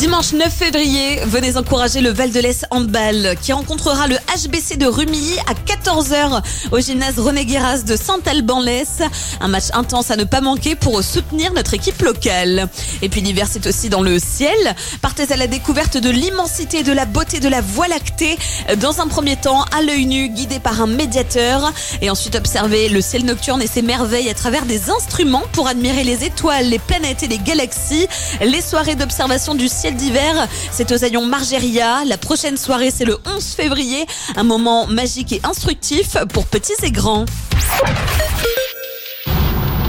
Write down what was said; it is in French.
Dimanche 9 février, venez encourager le Val de l'Est Handball qui rencontrera le HBC de Rumilly à 14h au gymnase René Guéras de Saint-Alban-l'Est. Un match intense à ne pas manquer pour soutenir notre équipe locale. Et puis l'hiver, c'est aussi dans le ciel. Partez à la découverte de l'immensité et de la beauté de la Voie lactée. Dans un premier temps, à l'œil nu, guidé par un médiateur. Et ensuite, observez le ciel nocturne et ses merveilles à travers des instruments pour admirer les étoiles, les planètes et les galaxies. Les soirées d'observation du ciel d'hiver, c'est aux Haillons Margeria. La prochaine soirée, c'est le 11 février. Un moment magique et instructif pour petits et grands.